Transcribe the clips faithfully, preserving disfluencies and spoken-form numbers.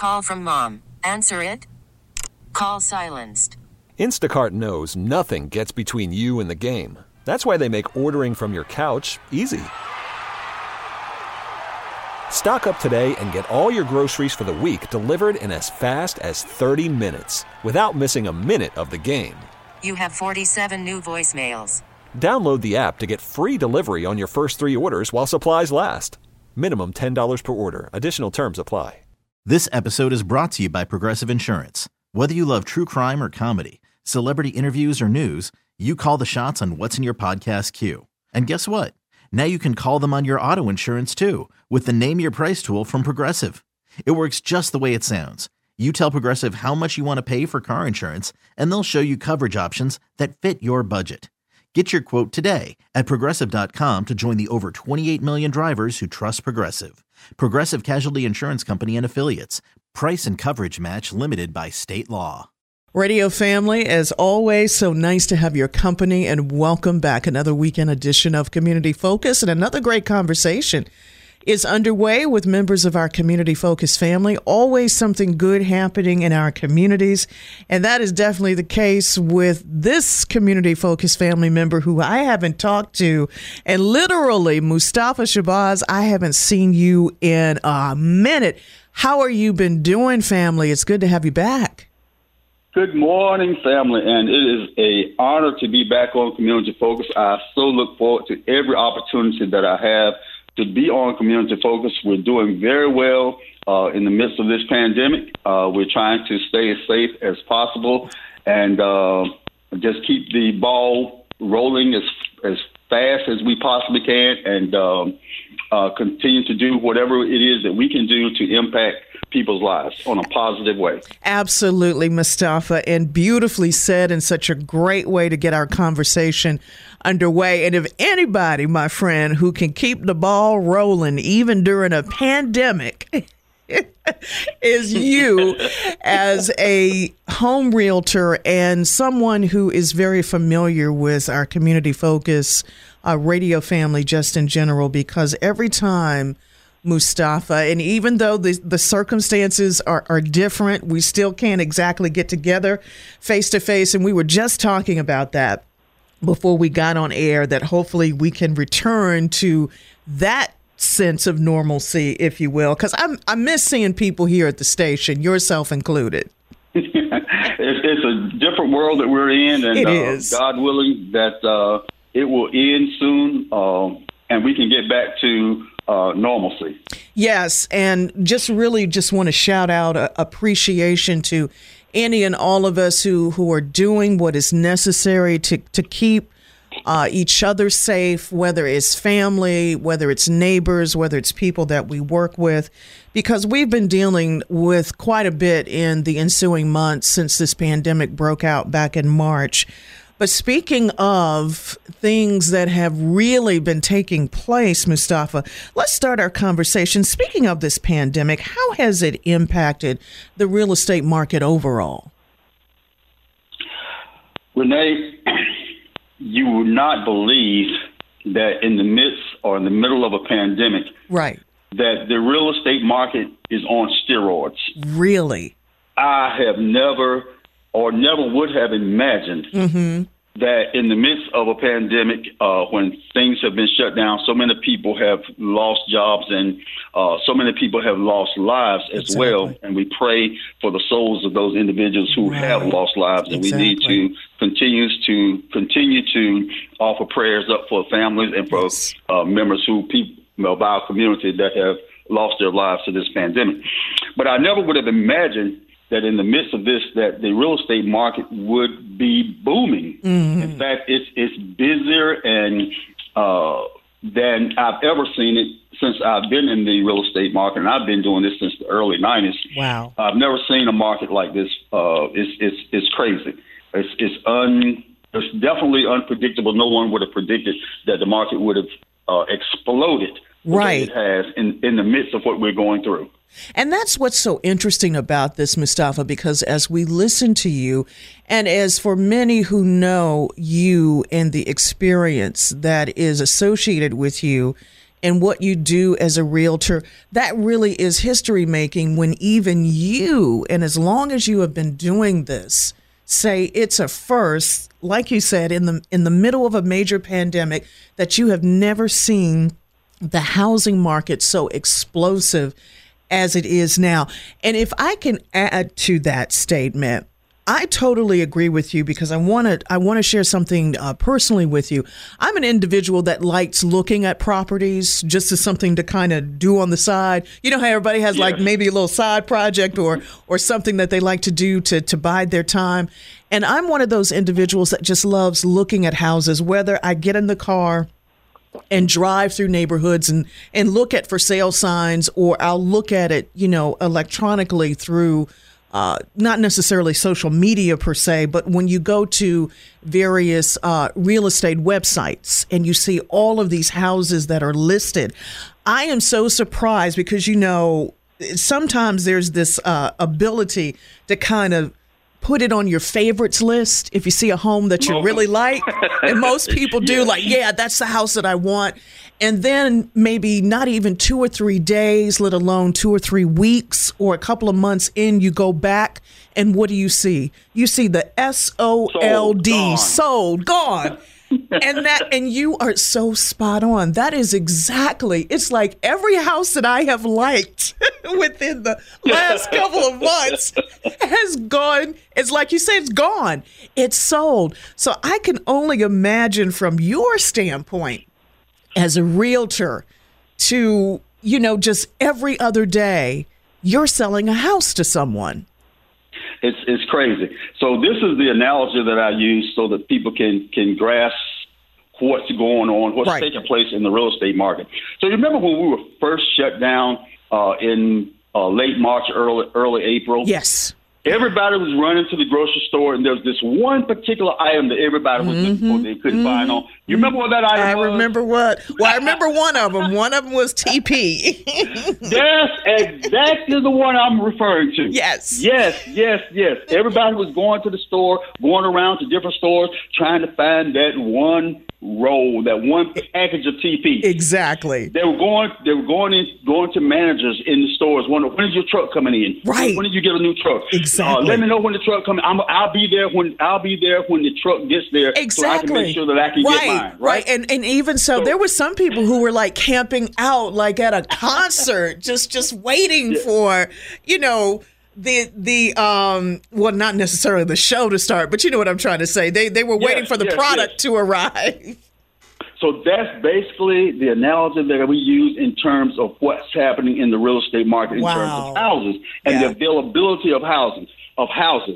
call from mom. Answer it. Call silenced. Instacart knows nothing gets between you and the game. That's why they make ordering from your couch easy. Stock up today and get all your groceries for the week delivered in as fast as thirty minutes without missing a minute of the game. You have forty-seven new voicemails. Download the app to get free delivery on your first three orders while supplies last. Minimum ten dollars per order. Additional terms apply. This episode is brought to you by Progressive Insurance. Whether you love true crime or comedy, celebrity interviews or news, you call the shots on what's in your podcast queue. And guess what? Now you can call them on your auto insurance too with the Name Your Price tool from Progressive. It works just the way it sounds. You tell Progressive how much you want to pay for car insurance, and they'll show you coverage options that fit your budget. Get your quote today at Progressive dot com to join the over twenty-eight million drivers who trust Progressive. Progressive Casualty Insurance Company and Affiliates. Price and coverage match limited by state law. Radio family, as always, so nice to have your company, and welcome back. Another weekend edition of Community Focus, and another great conversation is underway with members of our Community Focus family. Always something good happening in our communities, and that is definitely the case with this Community Focus family member who I haven't talked to. And literally, Mustafa Shabazz, I haven't seen you in a minute. How are you been doing, family? It's good to have you back. Good morning, family, and it is an honor to be back on Community Focus. I so look forward to every opportunity that I have to be on Community Focus. We're doing very well uh, in the midst of this pandemic. Uh, we're trying to stay as safe as possible and uh, just keep the ball rolling as as fast as we possibly can, and um, uh, continue to do whatever it is that we can do to impact people's lives on a positive way. Absolutely, Mustafa, and beautifully said, in such a great way to get our conversation underway. And if anybody, my friend, who can keep the ball rolling even during a pandemic is you, as a home realtor and someone who is very familiar with our Community Focus uh, radio family just in general, because every time, Mustafa, and even though the, the circumstances are, are different, we still can't exactly get together face to face. And we were just talking about that before we got on air, that hopefully we can return to that sense of normalcy, if you will, because I'm I miss seeing people here at the station, yourself included. it's, it's a different world that we're in, and it uh, is. God willing that uh, it will end soon, uh, and we can get back to uh, normalcy. Yes, and just really just want to shout out uh, appreciation to any and all of us who, who are doing what is necessary to, to keep Uh, each other safe, whether it's family, whether it's neighbors, whether it's people that we work with, because we've been dealing with quite a bit in the ensuing months since this pandemic broke out back in March. But speaking of things that have really been taking place, Mustafa, let's start our conversation. Speaking of this pandemic, how has it impacted the real estate market overall? Renee, you would not believe that in the midst or in the middle of a pandemic, right, that the real estate market is on steroids. Really? I have never or never would have imagined mm-hmm. that in the midst of a pandemic, uh, when things have been shut down, so many people have lost jobs, and uh, so many people have lost lives as exactly. well. And we pray for the souls of those individuals who right. have lost lives. And exactly. we need to continue to continue to offer prayers up for families and for yes. uh, members who people of our community that have lost their lives to this pandemic. But I never would have imagined that in the midst of this, that the real estate market would be booming. Mm-hmm. In fact, it's it's busier and uh, than I've ever seen it since I've been in the real estate market, and I've been doing this since the early nineties. Wow! I've never seen a market like this. Uh, it's it's it's crazy. It's it's un. It's definitely unpredictable. No one would have predicted that the market would have uh, exploded. Right. It has in in the midst of what we're going through. And that's what's so interesting about this, Mustafa, because as we listen to you, and as for many who know you and the experience that is associated with you and what you do as a realtor, that really is history making when even you, and as long as you have been doing this, say it's a first, like you said, in the in the middle of a major pandemic, that you have never seen the housing market so explosive as it is now. And if I can add to that statement, I totally agree with you, because I want to I want to share something uh, personally with you. I'm an individual that likes looking at properties just as something to kind of do on the side. You know how everybody has Yeah. like maybe a little side project or or something that they like to do to to bide their time. And I'm one of those individuals that just loves looking at houses, whether I get in the car and drive through neighborhoods and, and look at for sale signs, or I'll look at it, you know, electronically through Uh, not necessarily social media per se, but when you go to various uh, real estate websites and you see all of these houses that are listed, I am so surprised, because, you know, sometimes there's this uh, ability to kind of put it on your favorites list if you see a home that you really like. And most people do, Yeah. like, yeah, that's the house that I want. And then maybe not even two or three days, let alone two or three weeks or a couple of months in, you go back, and what do you see? You see the S O L D, sold, gone. And that, and you are so spot on. That is exactly, it's like every house that I have liked within the last couple of months has gone. It's like you said, it's gone. It's sold. So I can only imagine from your standpoint as a realtor to, you know, just every other day, you're selling a house to someone. It's it's crazy. So this is the analogy that I use so that people can can grasp what's going on, what's Right. taking place in the real estate market. So you remember when we were first shut down uh, in uh, late March, early early April? Yes. Everybody was running to the grocery store, and there was this one particular item that everybody was looking for they couldn't find on. You remember what that item I was? remember what? Well, I remember one of them. One of them was T P. That's exactly the one I'm referring to. Yes. Yes, yes, yes. Everybody was going to the store, going around to different stores, trying to find that one roll, that one package of T P. Exactly. They were going. They were going in, going to managers in the stores. Wondering, when is your truck coming in? Right. When did you get a new truck? Exactly. Uh, let me know when the truck comes. I'm, I'll be there when I'll be there when the truck gets there. Exactly. So I can make sure that I can right, get mine. Right. Right. And and even so, So- there were some people who were like camping out, like at a concert, just just waiting for, you know, the the um well, not necessarily the show to start, but you know what I'm trying to say. They they were waiting Yes, for the yes, product yes. to arrive. So that's basically the analogy that we use in terms of what's happening in the real estate market in Wow. terms of houses and Yeah. the availability of housing of houses.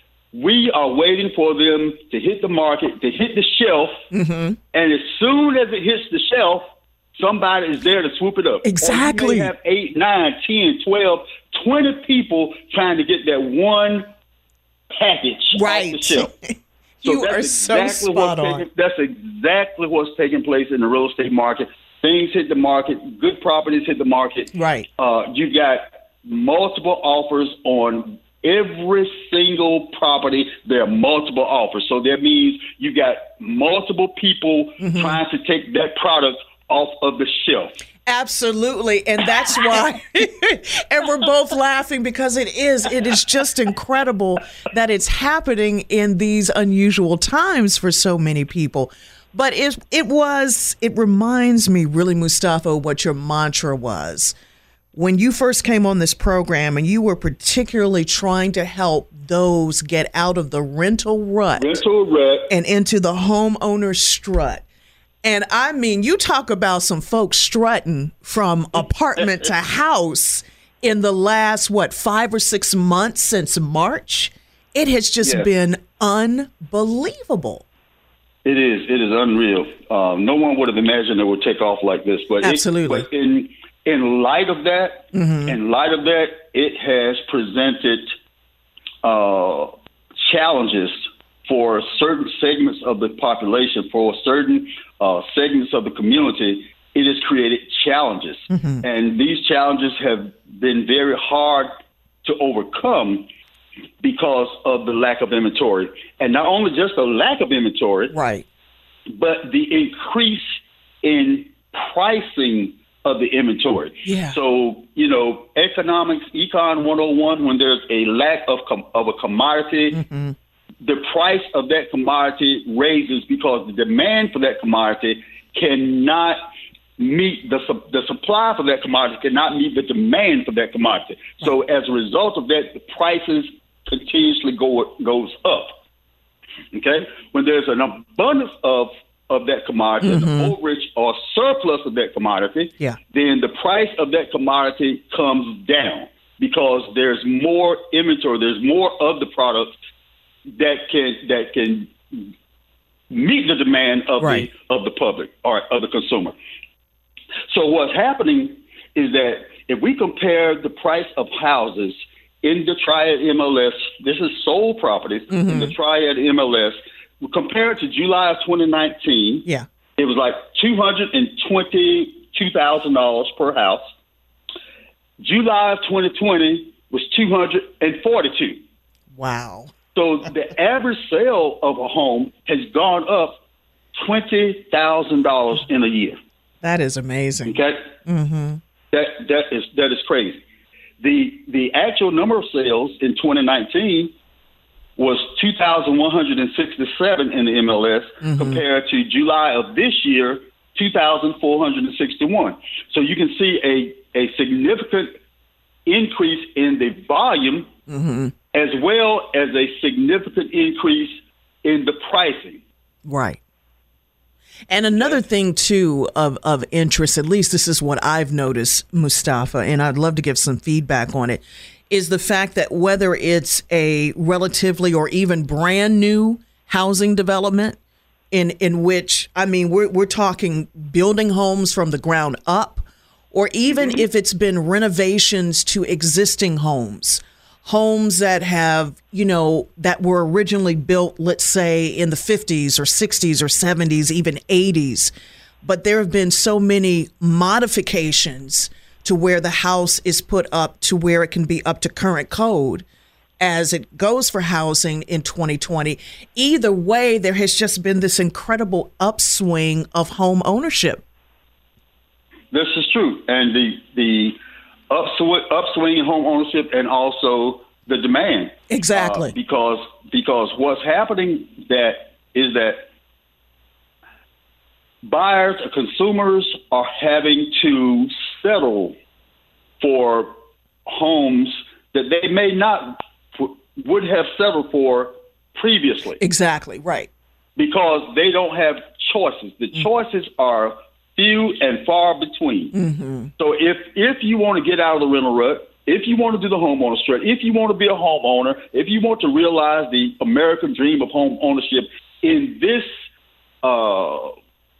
We are waiting for them to hit the market, to hit the shelf, Mm-hmm. and as soon as it hits the shelf, somebody is there to swoop it up. Or Exactly. you may have eight, nine, ten, twelve, twenty people trying to get that one package off the Right. shelf. So You that's are so exactly spot what's on. taking, that's exactly what's taking place in the real estate market. Things hit the market. Good properties hit the market. Right. Uh, you got multiple offers on every single property. There are multiple offers. So that means you got multiple people Mm-hmm. trying to take that product off of the shelf. Absolutely. And that's why, and we're both laughing because it is, it is just incredible that it's happening in these unusual times for so many people. But it, it was, it reminds me really, Mustafa, what your mantra was. When you first came on this program and you were particularly trying to help those get out of the rental rut Rental rut. and into the homeowner strut. And I mean, you talk about some folks strutting from apartment to house in the last, what, five or six months since March. It has just Yes. been unbelievable. It is. It is unreal. Um, no one would have imagined it would take off like this. But Absolutely. It, but in in light of that, in light of that, it has presented uh, challenges for certain segments of the population, for certain uh, segments of the community. It has created challenges, and these challenges have been very hard to overcome because of the lack of inventory. And not only just the lack of inventory, Right. but the increase in pricing of the inventory. Yeah. So, you know, economics, Econ one oh one, when there's a lack of com- of a commodity, mm-hmm. the price of that commodity raises because the demand for that commodity cannot meet the su- the supply for that commodity cannot meet the demand for that commodity. Right. So as a result of that, the prices continuously go goes up. Okay, when there's an abundance of of that commodity, mm-hmm. an overage or surplus of that commodity, yeah. then the price of that commodity comes down because there's more inventory, there's more of the product that can that can meet the demand of right. the of the public or of the consumer. So what's happening is that if we compare the price of houses in the Triad M L S, this is sold properties mm-hmm. in the Triad M L S, compared to July of twenty nineteen, yeah. it was like two hundred twenty-two thousand dollars per house. July of twenty twenty was two hundred forty-two thousand dollars. Wow. So the average sale of a home has gone up twenty thousand dollars in a year. That is amazing. Okay? Mm-hmm. That that is that is crazy. The the actual number of sales in twenty nineteen was two thousand one hundred sixty-seven in the M L S mm-hmm. compared to July of this year, two thousand four hundred sixty-one. So you can see a, a significant increase in the volume mm-hmm. as well as a significant increase in the pricing. Right. And another thing, too, of, of interest, at least this is what I've noticed, Mustafa, and I'd love to give some feedback on it, is the fact that whether it's a relatively or even brand new housing development in in which, I mean, we're we're talking building homes from the ground up, or even mm-hmm. if it's been renovations to existing homes, homes that have, you know, that were originally built, let's say, in the fifties or sixties or seventies, even eighties. But there have been so many modifications to where the house is put up to where it can be up to current code as it goes for housing in twenty twenty. Either way, there has just been this incredible upswing of home ownership. This is true. And the the upswing, upswing in home ownership and also the demand. Exactly. Uh, because because what's happening that is that buyers or consumers are having to settle for homes that they may not would have settled for previously. Exactly, right. Because they don't have choices. The mm-hmm. choices are few and far between. Mm-hmm. So if if you want to get out of the rental rut, if you want to do the homeowner straight, if you want to be a homeowner, if you want to realize the American dream of home ownership in this uh,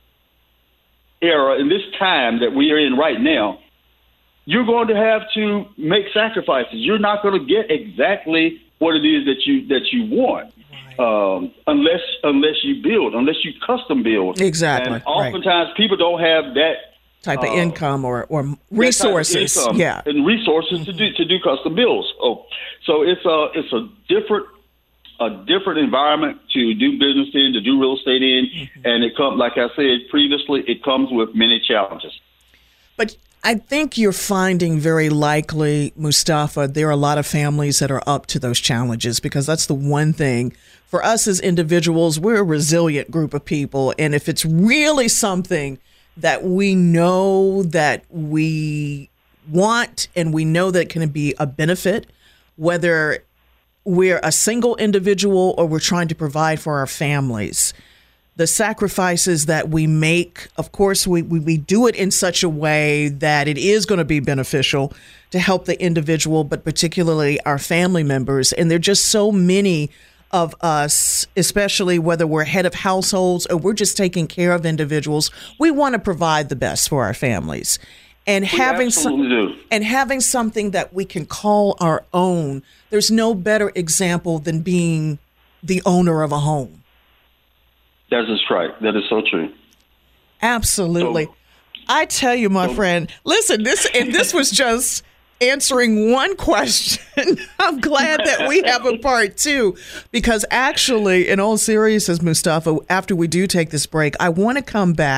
era, in this time that we are in right now, you're going to have to make sacrifices. You're not going to get exactly what it is that you that you want, right. um, unless unless you build, unless you custom build. Exactly. And oftentimes, right. people don't have that type of uh, income or, or resources. Income yeah, and resources mm-hmm. to do to do custom builds. Oh, so it's a it's a different a different environment to do business in, to do real estate in, mm-hmm. and it comes, like I said previously, it comes with many challenges. But I think you're finding very likely, Mustafa, there are a lot of families that are up to those challenges, because that's the one thing for us as individuals, we're a resilient group of people. And if it's really something that we know that we want and we know that it can be a benefit, whether we're a single individual or we're trying to provide for our families, the sacrifices that we make, of course, we, we, we do it in such a way that it is going to be beneficial to help the individual, but particularly our family members. And there are just so many of us, especially whether we're head of households or we're just taking care of individuals, we want to provide the best for our families. And we having some, do. and having something that we can call our own, there's no better example than being the owner of a home. That is right. That is so true. Absolutely. So, I tell you, my so, friend, listen, this and this was just answering one question. I'm glad that we have a part two, because actually, in all seriousness, Mustafa, after we do take this break, I want to come back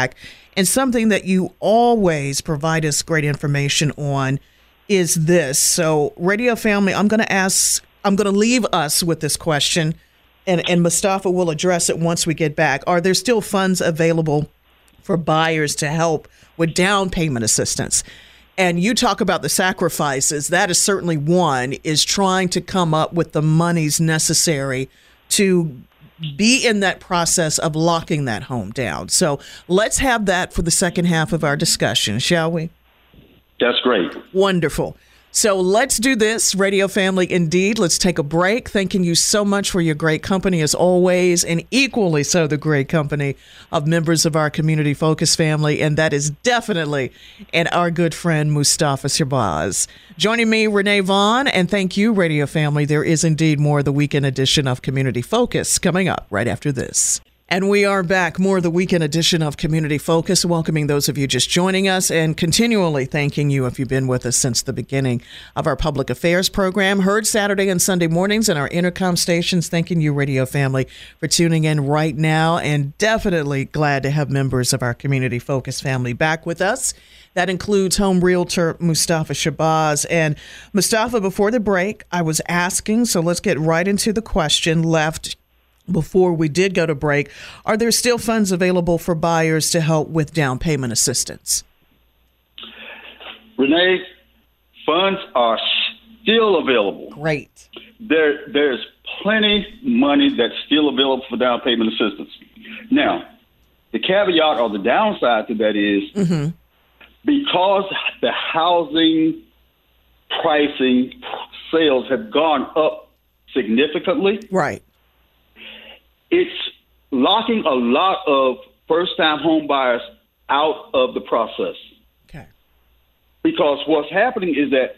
And something that you always provide us great information on is this. So, radio family, I'm going to ask, I'm going to leave us with this question, and, and Mustafa will address it once we get back. Are there still funds available for buyers to help with down payment assistance? And you talk about the sacrifices. That is certainly one, is trying to come up with the monies necessary to be in that process of locking that home down. So let's have that for the second half of our discussion, shall we? That's great. Wonderful. So let's do this, radio family. Indeed, let's take a break. Thanking you so much for your great company as always, and equally so the great company of members of our Community Focus family, and that is definitely and our good friend Mustafa Shabazz. Joining me, Renee Vaughn, and thank you, radio family. There is indeed more of the weekend edition of Community Focus coming up right after this. And we are back, more of the weekend edition of Community Focus, welcoming those of you just joining us and continually thanking you if you've been with us since the beginning of our public affairs program, heard Saturday and Sunday mornings in our intercom stations. Thanking you, radio family, for tuning in right now, and definitely glad to have members of our Community Focus family back with us. That includes home realtor Mustafa Shabazz. And Mustafa, before the break, I was asking, so let's get right into the question left before we did go to break. Are there still funds available for buyers to help with down payment assistance? Renee, funds are still available. Great. There, there's plenty money that's still available for down payment assistance. Now, the caveat or the downside to that is mm-hmm. because the housing pricing sales have gone up significantly. Right. It's locking a lot of first-time home buyers out of the process. Okay. Because what's happening is that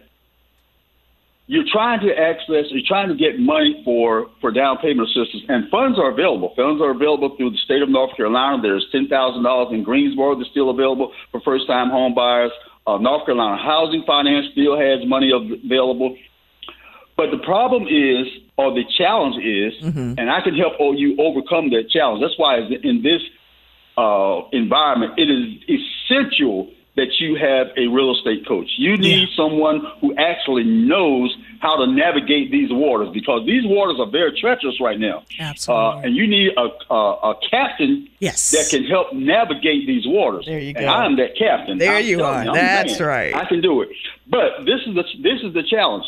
you're trying to access, you're trying to get money for, for down payment assistance, and funds are available. Funds are available through the state of North Carolina. There's ten thousand dollars in Greensboro that's still available for first-time home buyers. Uh, North Carolina Housing Finance still has money available. But the problem is, or the challenge is, mm-hmm. and I can help you overcome that challenge. That's why in this uh, environment, it is essential that you have a real estate coach. You need yeah. someone who actually knows how to navigate these waters, because these waters are very treacherous right now. Absolutely. Uh, and you need a, a, a captain yes. that can help navigate these waters. There you go. And I'm that captain. There I'm you are. You, That's man. right. I can do it. But this is the this is the challenge.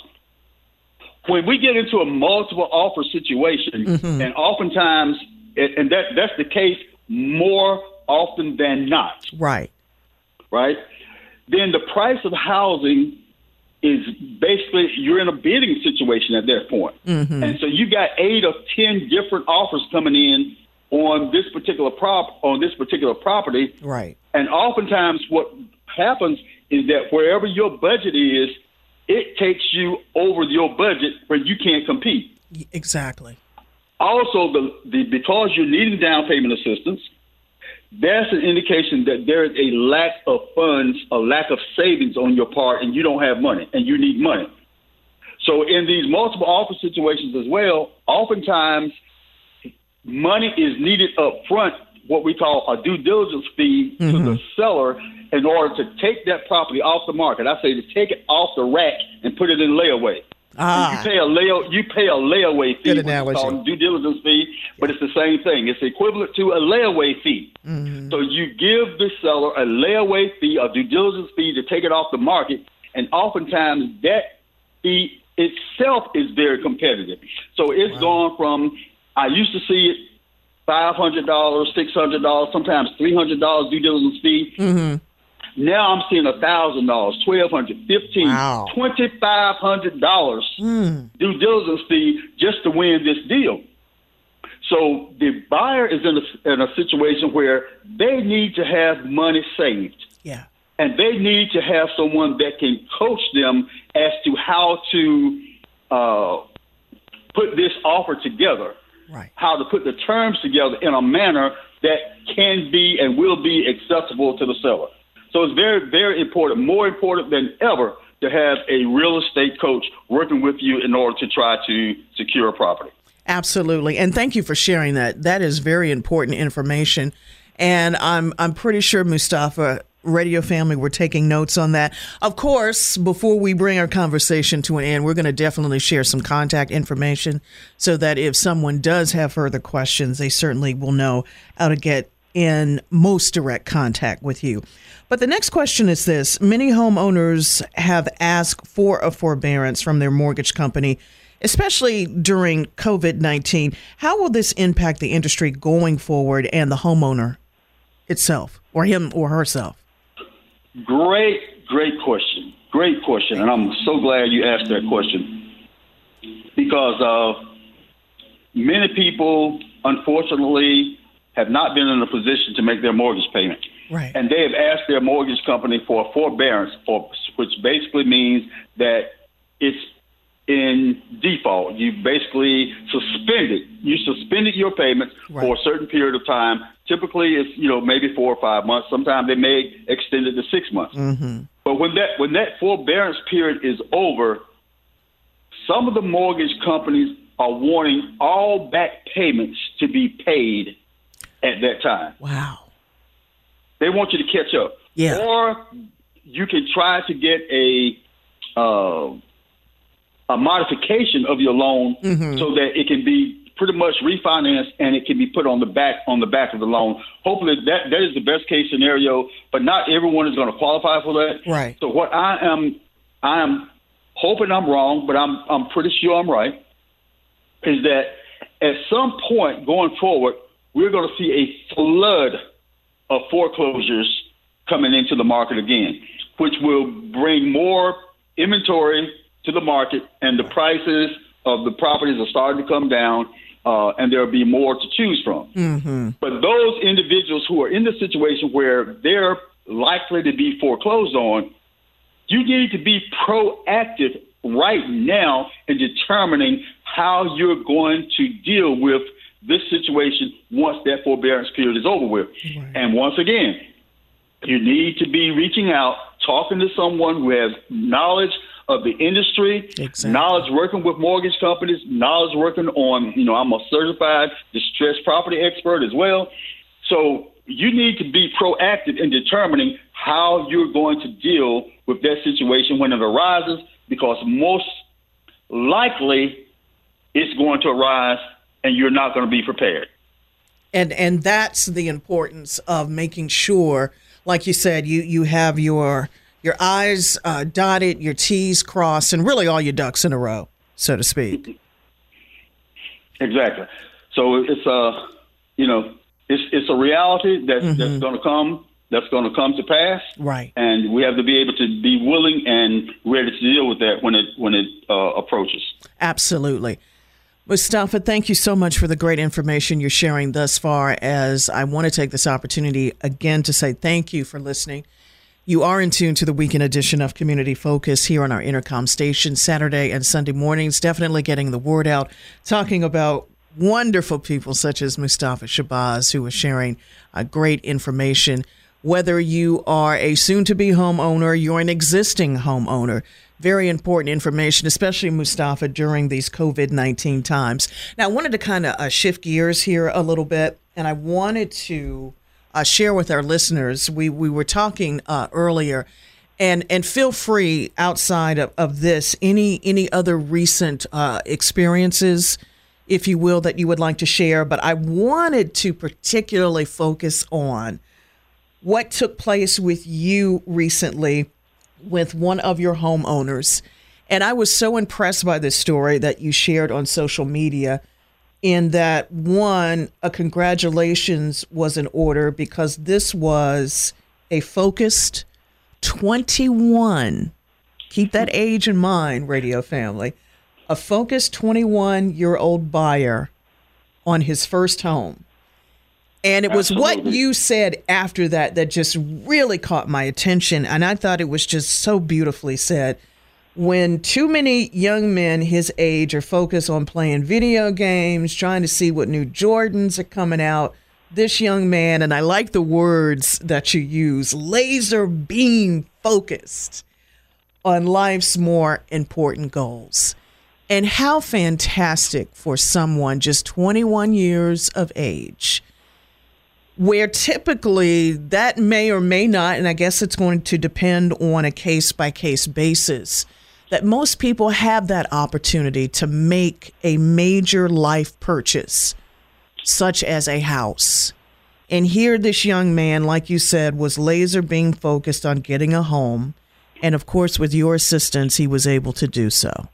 When we get into a multiple offer situation, mm-hmm. and oftentimes, and that that's the case more often than not. Right. Right? Then the price of housing is basically, you're in a bidding situation at that point. Mm-hmm. And so you got eight or ten different offers coming in on this particular prop on this particular property. Right. And oftentimes what happens is that wherever your budget is, it takes you over your budget where you can't compete. Exactly. Also, the, the because you're needing down payment assistance, that's an indication that there is a lack of funds, a lack of savings on your part, and you don't have money, and you need money. So in these multiple offer situations as well, oftentimes money is needed up front, what we call a due diligence fee mm-hmm. to the seller, in order to take that property off the market. I say to take it off the rack and put it in layaway. Ah. You pay a lay you pay a layaway fee, Good which is analogy. called due diligence fee, but it's the same thing. It's equivalent to a layaway fee. Mm-hmm. So you give the seller a layaway fee, a due diligence fee to take it off the market, and oftentimes that fee itself is very competitive. So it's wow. gone from, I used to see it five hundred dollars, six hundred dollars, sometimes three hundred dollars due diligence fee. Mm-hmm. Now I'm seeing one thousand dollars, twelve hundred dollars, fifteen dollars, wow. twenty-five hundred dollars mm. due diligence fee just to win this deal. So the buyer is in a, in a situation where they need to have money saved. Yeah. And they need to have someone that can coach them as to how to uh, put this offer together, right? How to put the terms together in a manner that can be and will be accessible to the seller. So it's very, very important, more important than ever, to have a real estate coach working with you in order to try to secure a property. Absolutely. And thank you for sharing that. That is very important information. And I'm I'm pretty sure, Mustafa, radio family, we're taking notes on that. Of course, before we bring our conversation to an end, we're going to definitely share some contact information so that if someone does have further questions, they certainly will know how to get in most direct contact with you. But the next question is this. Many homeowners have asked for a forbearance from their mortgage company, especially during COVID nineteen. How will this impact the industry going forward and the homeowner itself, or him or herself? Great, great question. Great question. And I'm so glad you asked that question because uh, many people, unfortunately, have not been in a position to make their mortgage payment. Right. And they have asked their mortgage company for a forbearance, for, which basically means that it's in default. You basically suspended. You suspended your payments right. for a certain period of time. Typically, it's you know maybe four or five months. Sometimes they may extend it to six months. Mm-hmm. But when that when that forbearance period is over, some of the mortgage companies are wanting all back payments to be paid at that time. Wow. They want you to catch up. Yeah. Or you can try to get a uh, a modification of your loan mm-hmm. so that it can be pretty much refinanced and it can be put on the back on the back of the loan. Hopefully that, that is the best case scenario, but not everyone is going to qualify for that. Right. So what I am I am hoping I'm wrong, but I'm I'm pretty sure I'm right, is that at some point going forward, we're going to see a flood of foreclosures coming into the market again, which will bring more inventory to the market, and the prices of the properties are starting to come down, uh, and there'll be more to choose from. Mm-hmm. But those individuals who are in the situation where they're likely to be foreclosed on, you need to be proactive right now in determining how you're going to deal with this situation once that forbearance period is over with. Right. And once again, you need to be reaching out, talking to someone who has knowledge of the industry, exactly. knowledge working with mortgage companies, knowledge working on, you know, I'm a certified distressed property expert as well. So you need to be proactive in determining how you're going to deal with that situation when it arises, because most likely it's going to arise and you're not going to be prepared. And and that's the importance of making sure, like you said, you, you have your your I's uh, dotted, your T's crossed, and really all your ducks in a row, so to speak. Exactly. So it's a, you know, it's it's a reality that, mm-hmm. that's going to come, that's going to come to pass. Right. And we have to be able to be willing and ready to deal with that when it when it uh, approaches. Absolutely. Mustafa, thank you so much for the great information you're sharing thus far, as I want to take this opportunity again to say thank you for listening. You are in tune to the weekend edition of Community Focus here on our Intercom station, Saturday and Sunday mornings, definitely getting the word out, talking about wonderful people such as Mustafa Shabazz, who is sharing uh, great information. Whether you are a soon-to-be homeowner, you're an existing homeowner, very important information, especially Mustafa during these COVID nineteen times. Now, I wanted to kind of uh, shift gears here a little bit, and I wanted to uh, share with our listeners. We we were talking uh, earlier, and and feel free outside of, of this, any any other recent uh, experiences, if you will, that you would like to share. But I wanted to particularly focus on what took place with you recently with one of your homeowners. And I was so impressed by this story that you shared on social media, in that, one, a congratulations was in order, because this was a focused twenty-one, keep that age in mind, radio family, a focused twenty-one-year-old buyer on his first home. And it was Absolutely. What you said after that that just really caught my attention. And I thought it was just so beautifully said. When too many young men his age are focused on playing video games, trying to see what new Jordans are coming out, this young man, and I like the words that you use, laser beam focused on life's more important goals. And how fantastic for someone just twenty-one years of age where typically that may or may not, and I guess it's going to depend on a case-by-case basis, that most people have that opportunity to make a major life purchase, such as a house. And here this young man, like you said, was laser beam focused on getting a home. And, of course, with your assistance, he was able to do so.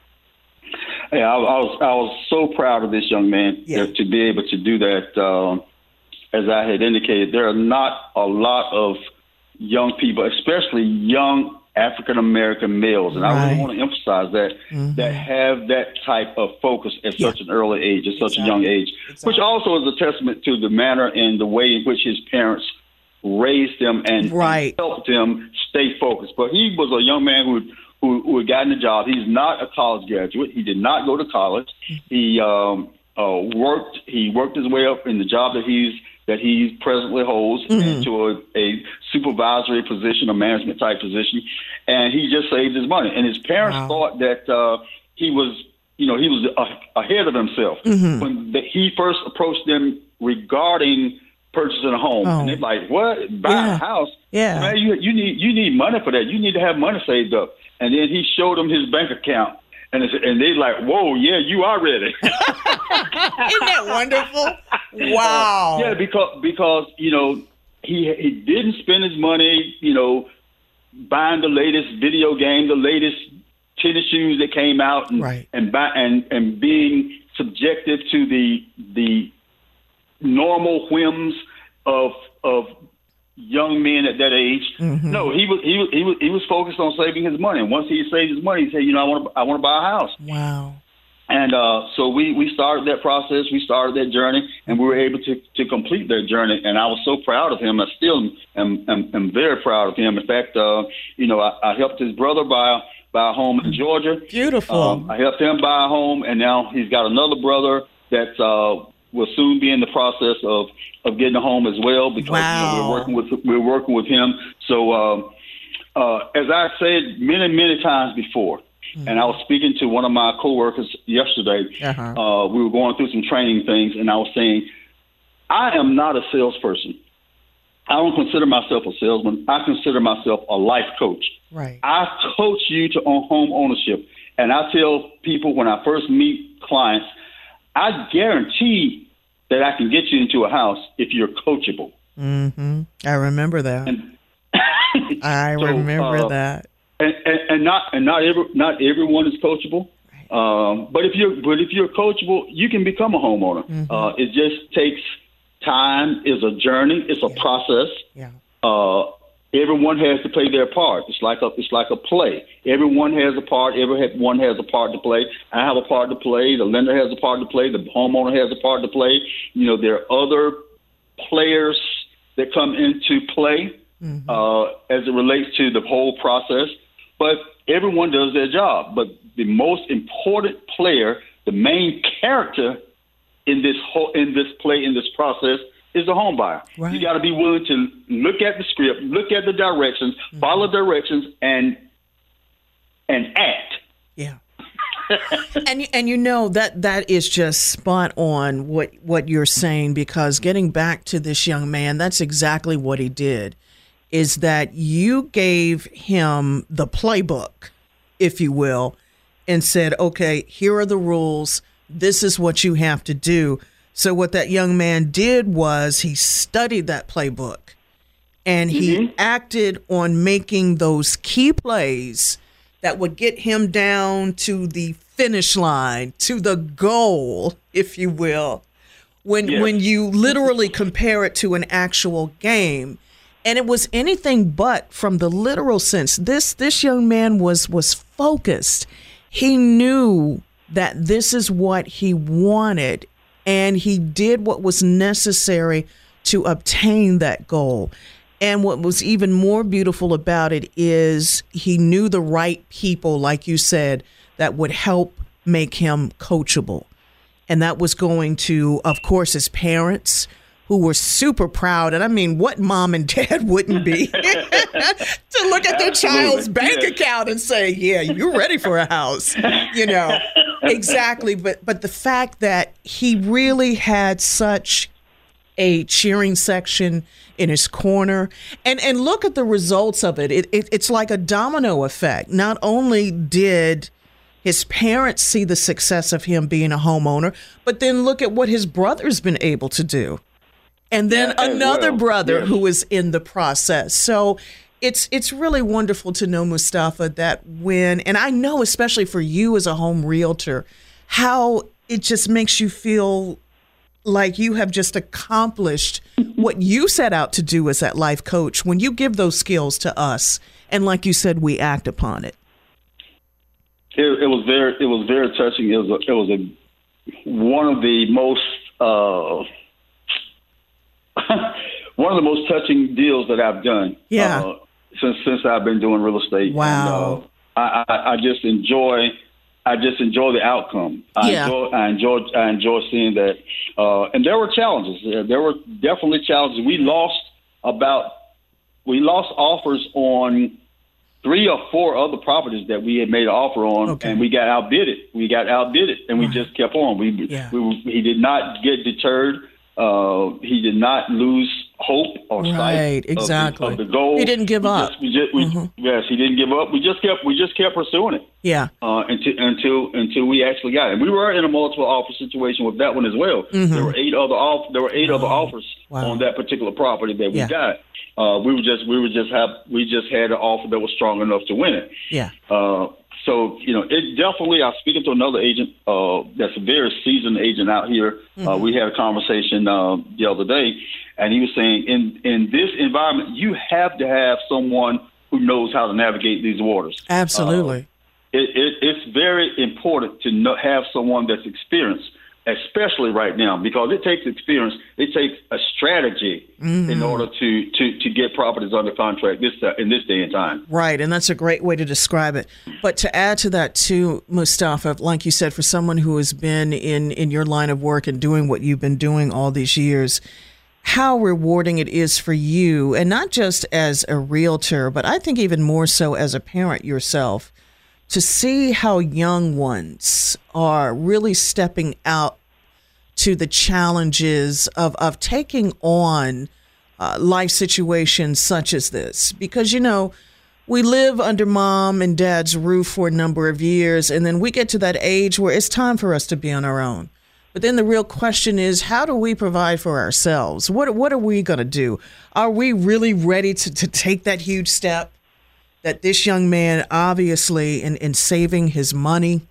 Yeah, I, I was I was so proud of this young man Yeah. to be able to do that. Um, as I had indicated, there are not a lot of young people, especially young African-American males, and I Right. really want to emphasize that, Mhm. that have that type of focus at Yeah. such an early age, at such Exactly. a young age, Exactly. which also is a testament to the manner and the way in which his parents raised them and, Right. and helped them stay focused. But he was a young man who who, who had gotten a job. He's not a college graduate. He did not go to college. He um, uh, worked. He worked his way up in the job that he's that he presently holds Mhm. into a, a supervisory position, a management type position, and he just saved his money. And his parents Wow. thought that uh, he was, you know, he was a, ahead of himself Mhm. when the, he first approached them regarding purchasing a home. Oh. And they're like, "What? Buy Yeah. a house? Yeah. Man, you you need you need money for that. You need to have money saved up." And then he showed them his bank account, and it's, and they're like, "Whoa, yeah, you are ready." Isn't that wonderful? Wow. Yeah, because because you know he he didn't spend his money, you know, buying the latest video game, the latest tennis shoes that came out, and Right. and buy, and and being subjected to the the normal whims of of young men at that age. Mm-hmm. No, he was he was he was he was focused on saving his money. And once he saved his money, he said, "You know, I want to I want to buy a house." Wow. And uh, so we, we started that process. We started that journey, and we were able to, to complete that journey. And I was so proud of him. I still am, am, am very proud of him. In fact, uh, you know, I, I helped his brother buy buy a home in Georgia. Beautiful. Um, I helped him buy a home, and now he's got another brother that uh, will soon be in the process of, of getting a home as well, because Wow. you know, we're working with we're working with him. So um, uh, as I said many many times before. And I was speaking to one of my coworkers yesterday. Uh-huh. Uh, we were going through some training things, and I was saying, I am not a salesperson. I don't consider myself a salesman. I consider myself a life coach. Right. I coach you to own home ownership. And I tell people when I first meet clients, I guarantee that I can get you into a house if you're coachable. Mm-hmm. I remember that. And I so, remember uh, that. And, and, and not and not every not everyone is coachable, um, but if you're but if you're coachable, you can become a homeowner. Mm-hmm. Uh, it just takes time. It's a journey. It's a Yeah. process. Yeah. Uh, everyone has to play their part. It's like a it's like a play. Everyone has a part. Everyone has a part to play. I have a part to play. The lender has a part to play. The homeowner has a part to play. You know, there are other players that come into play Mm-hmm. uh, as it relates to the whole process. But everyone does their job. But the most important player, the main character in this whole in this play in this process, is the home buyer. Right. You got to be willing to look at the script, look at the directions, Mm-hmm. follow directions, and and act. Yeah. and and you know that that is just spot on what what you're saying, because getting back to this young man, that's exactly what he did. Is that you gave him the playbook, if you will, and said, okay, here are the rules. This is what you have to do. So what that young man did was he studied that playbook, and he Mm-hmm. acted on making those key plays that would get him down to the finish line, to the goal, if you will, when Yes. when you literally compare it to an actual game. And it was anything but from the literal sense. This this young man was was focused. He knew that this is what he wanted, and he did what was necessary to obtain that goal. And what was even more beautiful about it is he knew the right people, like you said, that would help make him coachable. And that was going to, of course, his parents, who were super proud. And I mean, what mom and dad wouldn't be to look at their child's bank Yes. account and say, yeah, you're ready for a house, you know, exactly. But, but the fact that he really had such a cheering section in his corner. And and look at the results of it. It, it. It's like a domino effect. Not only did his parents see the success of him being a homeowner, but then look at what his brother's been able to do. And then yeah, another well, brother yeah. who is in the process. So it's it's really wonderful to know, Mustafa, that when, and I know especially for you as a home realtor, how it just makes you feel like you have just accomplished what you set out to do as that life coach when you give those skills to us. And like you said, we act upon it. It, it was very, it was very touching. It was, a, it was a one of the most, uh, one of the most touching deals that I've done. Yeah. Uh, since since I've been doing real estate. Wow. And, uh, I, I I just enjoy, I just enjoy the outcome. I Yeah. enjoy, I enjoy, I enjoy seeing that. Uh, and there were challenges. There, there were definitely challenges. We lost about, we lost offers on three or four other properties that we had made an offer on, Okay. and we got outbid it. We got outbid it, and we just kept on. We, Yeah. we he did not get deterred. Uh, he did not lose hope or Right, sight exactly. of, the, of the goal. He didn't give we up. Just, we just, we, Mm-hmm. Yes, he didn't give up. We just kept we just kept pursuing it Yeah. uh, until until until we actually got it. We were in a multiple offer situation with that one as well. Mm-hmm. There were eight other off. There were eight other offers Wow. on that particular property that we Yeah. got. Uh, we were just we were just have we just had an offer that was strong enough to win it. Yeah. Uh, so you know, it definitely. I was speaking to another agent uh, that's a very seasoned agent out here. Mm-hmm. Uh, we had a conversation uh, the other day, and he was saying, in in this environment, you have to have someone who knows how to navigate these waters. Absolutely. Uh, it, it, it's very important to know, have someone that's experienced, especially right now, because it takes experience. It takes a strategy Mm-hmm. in order to, to, to get properties under contract this in this day and time. Right, and that's a great way to describe it. But to add to that too, Mustafa, like you said, for someone who has been in, in your line of work and doing what you've been doing all these years, how rewarding it is for you, and not just as a realtor, but I think even more so as a parent yourself, to see how young ones are really stepping out to the challenges of, of taking on uh, life situations such as this. Because, you know, we live under mom and dad's roof for a number of years, and then we get to that age where it's time for us to be on our own. But then the real question is, how do we provide for ourselves? What, what are we going to do? Are we really ready to, to take that huge step that this young man, obviously, in, in saving his money,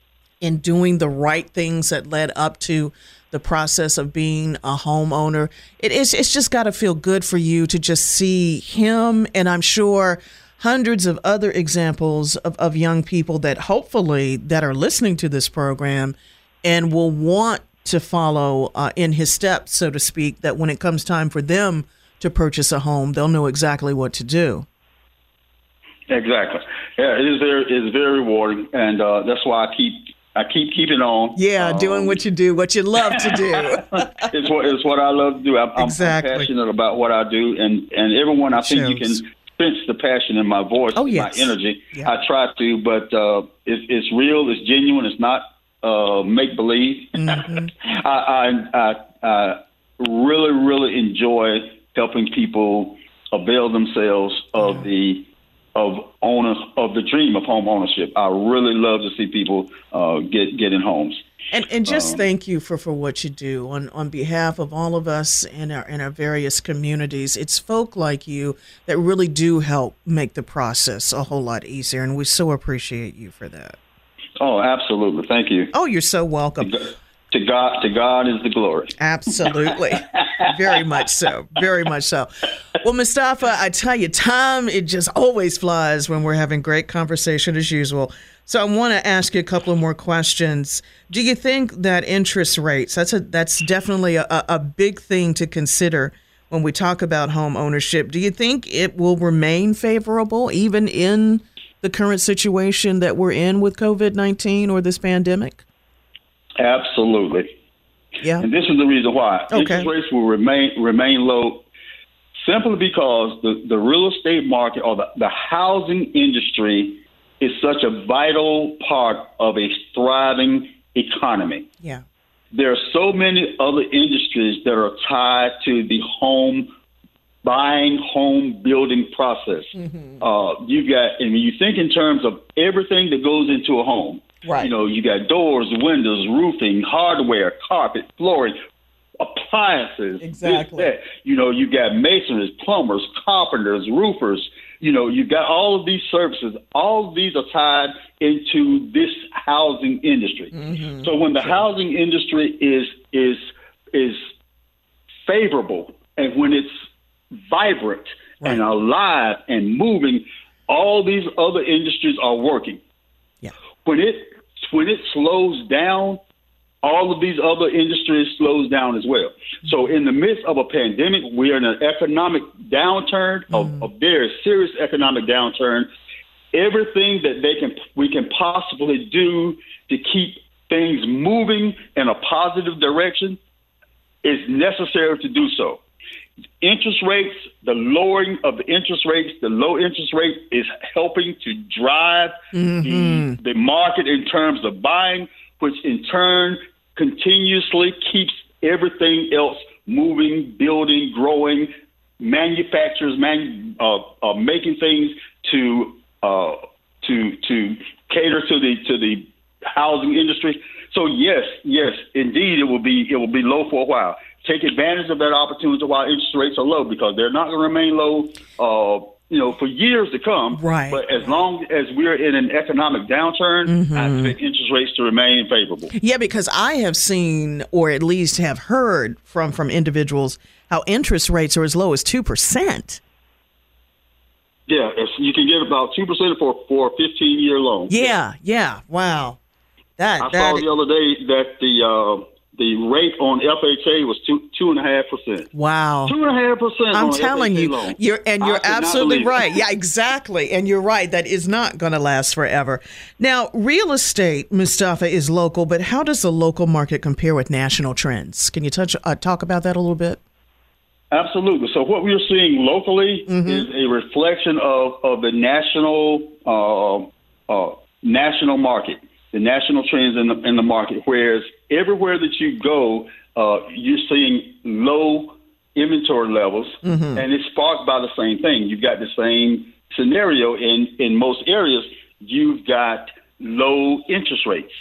in doing the right things that led up to the process of being a homeowner, it is, it's just got to feel good for you to just see him, and I'm sure hundreds of other examples of, of young people that hopefully that are listening to this program and will want to follow uh, in his steps, so to speak, that when it comes time for them to purchase a home, they'll know exactly what to do. Exactly. Yeah, it is very, it's very rewarding, and uh, that's why I keep I keep keeping on. Yeah, um, doing what you do, what you love to do. it's what it's what I love to do. I'm, Exactly. I'm passionate about what I do, and, and everyone, I think you can Shows. sense the passion in my voice, Oh, yes. my energy. Yeah. I try to, but uh, it's, it's real, it's genuine, it's not uh, make believe. Mm-hmm. I, I, I, I really, really enjoy helping people avail themselves of Yeah. the of owners of the dream of home ownership. I really love to see people uh, get get in homes. And and just Um, thank you for, for what you do on, on behalf of all of us in our in our various communities. It's folk like you that really do help make the process a whole lot easier, and we so appreciate you for that. Oh, absolutely. Thank you. Oh, you're so welcome. To God, to God is the glory. Absolutely. Very much so. Very much so. Well, Mustafa, I tell you, time, it just always flies when we're having great conversation as usual. So I want to ask you a couple of more questions. Do you think that interest rates, that's a that's definitely a, a big thing to consider when we talk about home ownership. Do you think it will remain favorable even in the current situation that we're in with COVID nineteen or this pandemic? Absolutely. Yeah. And this is the reason why. Okay. Interest rates will remain remain low simply because the, the real estate market or the, the housing industry is such a vital part of a thriving economy. Yeah. there are so many other industries that are tied to the home buying, home building process. Mm-hmm. Uh, you've got, and when you think in terms of everything that goes into a home, right. You know, you got doors, windows, roofing, hardware, carpet, flooring, appliances, exactly. this, that. You know, you got masons, plumbers, carpenters, roofers. You know, you've got all of these services. All of these are tied into this housing industry. Mm-hmm. So when the sure. housing industry is is is favorable, and when it's vibrant right. and alive and moving, all these other industries are working. Yeah. When it when it slows down, all of these other industries slows down as well. So in the midst of a pandemic, we are in an economic downturn, mm. a, a very serious economic downturn. Everything that they can we can possibly do to keep things moving in a positive direction is necessary to do so. Interest rates, the lowering of the interest rates, the low interest rate is helping to drive mm-hmm. the, the market in terms of buying, which in turn continuously keeps everything else moving, building, growing, manufacturers manu- uh, uh, making things to uh, to to cater to the to the housing industry. So yes, yes, indeed, it will be it will be low for a while. Take advantage of that opportunity while interest rates are low, because they're not going to remain low, uh, you know, for years to come. Right. But as long as we're in an economic downturn, mm-hmm. I expect interest rates to remain favorable. Yeah, because I have seen, or at least have heard from from individuals, how interest rates are as low as two percent. Yeah, you can get about two percent for for a fifteen year loan. Yeah, yeah, wow. That I that, saw the other day that the. Uh, The rate on F H A was two two and a half percent. Wow, two and a half percent. I'm on telling F H A you, loan. you're and you're absolutely right. It. Yeah, exactly, and you're right. That is not going to last forever. Now, real estate, Mustafa, is local, but how does the local market compare with national trends? Can you touch uh, talk about that a little bit? Absolutely. So what we're seeing locally mm-hmm. is a reflection of of the national uh, uh, national market. The national trends in the in the market, whereas everywhere that you go, uh, you're seeing low inventory levels, mm-hmm. and it's sparked by the same thing. You've got the same scenario in, in most areas. You've got low interest rates.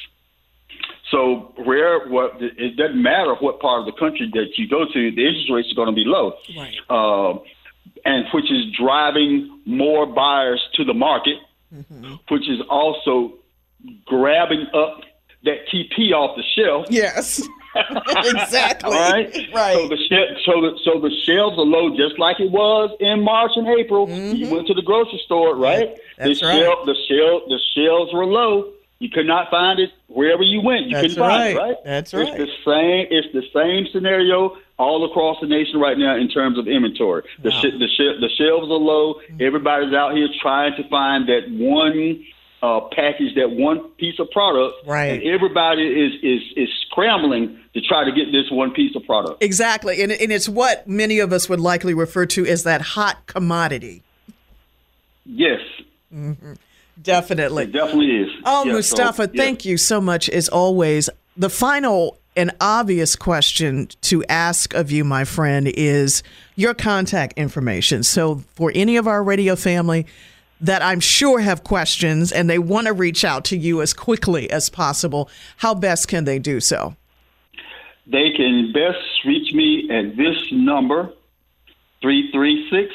So where what it doesn't matter what part of the country that you go to, the interest rates are going to be low, right. uh, and which is driving more buyers to the market, mm-hmm. which is also grabbing up that T P off the shelf. Yes, exactly. All right, right. So the so the so the shelves are low, just like it was in March and April. Mm-hmm. You went to the grocery store, right? That's the right. Shelf, the shelf, the shelves were low. You could not find it wherever you went. You That's couldn't right. find it, right? That's right. It's the same. It's the same scenario all across the nation right now in terms of inventory. The wow. sh- the sh- the shelves are low. Mm-hmm. Everybody's out here trying to find that one. Uh, package, that one piece of product, right? And everybody is is is scrambling to try to get this one piece of product. Exactly, and and it's what many of us would likely refer to as that hot commodity. Yes, mm-hmm. Definitely, it definitely is. Oh, yeah, Mustafa, so, yeah. thank you so much as always. The final and obvious question to ask of you, my friend, is your contact information. So for any of our radio family that I'm sure have questions and they want to reach out to you as quickly as possible, how best can they do so? They can best reach me at this number, three three six,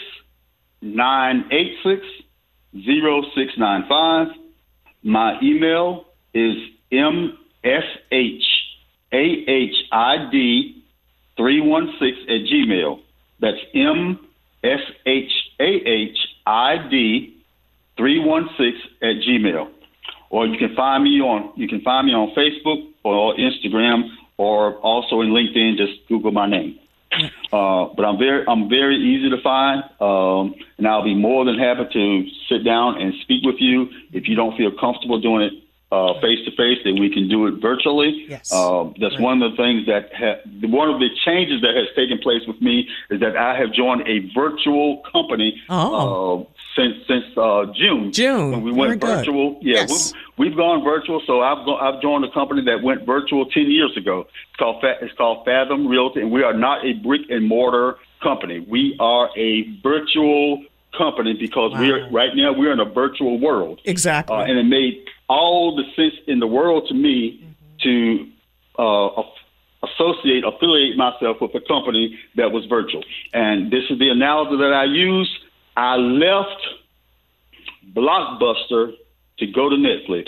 nine eight six, zero six nine five. My email is M S H A H I D three one six at Gmail. That's M S H A H I D three one six at Gmail. Or you can find me on you can find me on Facebook or Instagram, or also in LinkedIn. Just Google my name. Uh, but I'm very I'm very easy to find, um, and I'll be more than happy to sit down and speak with you. If you don't feel comfortable doing it uh, face to face, then we can do it virtually. Yes. Uh, that's right. One of the things that ha- one of the changes that has taken place with me is that I have joined a virtual company. Oh. Uh, Since since uh, June, June, when we went Very virtual, good. yeah, yes. we've gone virtual. So I've go, I've joined a company that went virtual ten years ago. It's called it's called Fathom Realty, and we are not a brick and mortar company. We are a virtual company because wow. we're right now we're in a virtual world. Exactly, uh, and it made all the sense in the world to me mm-hmm. to uh, associate, affiliate myself with a company that was virtual. And this is the analogy that I use. I left Blockbuster to go to Netflix.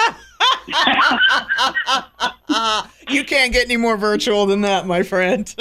You can't get any more virtual than that, my friend.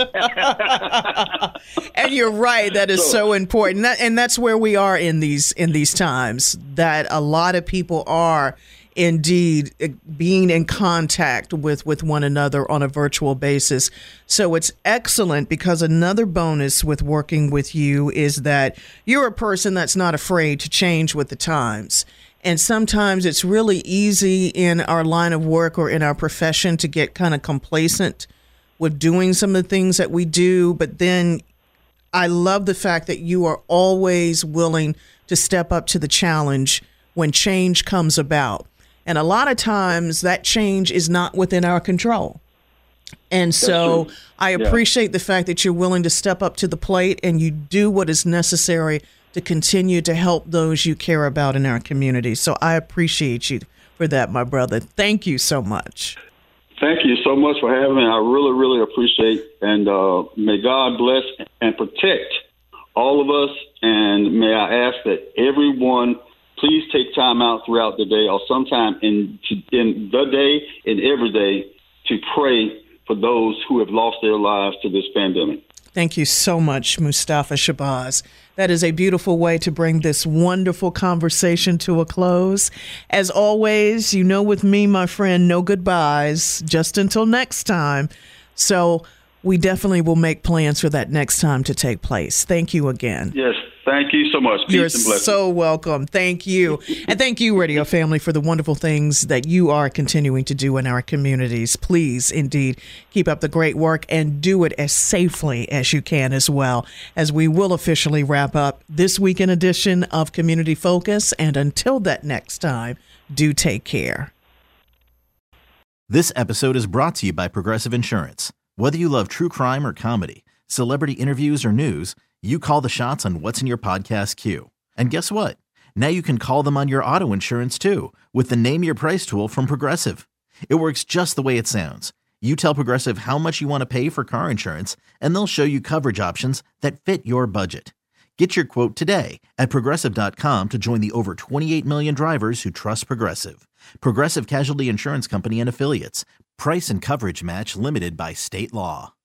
And you're right. That is so important. That, and that's where we are in these in these times, that a lot of people are indeed being in contact with, with one another on a virtual basis. So it's excellent, because another bonus with working with you is that you're a person that's not afraid to change with the times. And sometimes it's really easy in our line of work or in our profession to get kind of complacent with doing some of the things that we do. But then I love the fact that you are always willing to step up to the challenge when change comes about. And a lot of times that change is not within our control. And so I appreciate yeah. the fact that you're willing to step up to the plate and you do what is necessary to continue to help those you care about in our community. So I appreciate you for that, my brother. Thank you so much. Thank you so much for having me. I really, really appreciate, and uh, may God bless and protect all of us. And may I ask that everyone please take time out throughout the day or sometime in, in the day and every day to pray for those who have lost their lives to this pandemic. Thank you so much, Mustafa Shabazz. That is a beautiful way to bring this wonderful conversation to a close. As always, you know, with me, my friend, no goodbyes, just until next time. So we definitely will make plans for that next time to take place. Thank you again. Yes, thank you so much. Peace You're and blessings. So welcome. Thank you. And thank you, Radio Family, for the wonderful things that you are continuing to do in our communities. Please, indeed, keep up the great work and do it as safely as you can as well, as we will officially wrap up this weekend edition of Community Focus. And until that next time, do take care. This episode is brought to you by Progressive Insurance. Whether you love true crime or comedy, celebrity interviews or news, you call the shots on what's in your podcast queue. And guess what? Now you can call them on your auto insurance too, with the Name Your Price tool from Progressive. It works just the way it sounds. You tell Progressive how much you want to pay for car insurance, and they'll show you coverage options that fit your budget. Get your quote today at Progressive dot com to join the over twenty-eight million drivers who trust Progressive. Progressive Casualty Insurance Company and Affiliates. Price and coverage match limited by state law.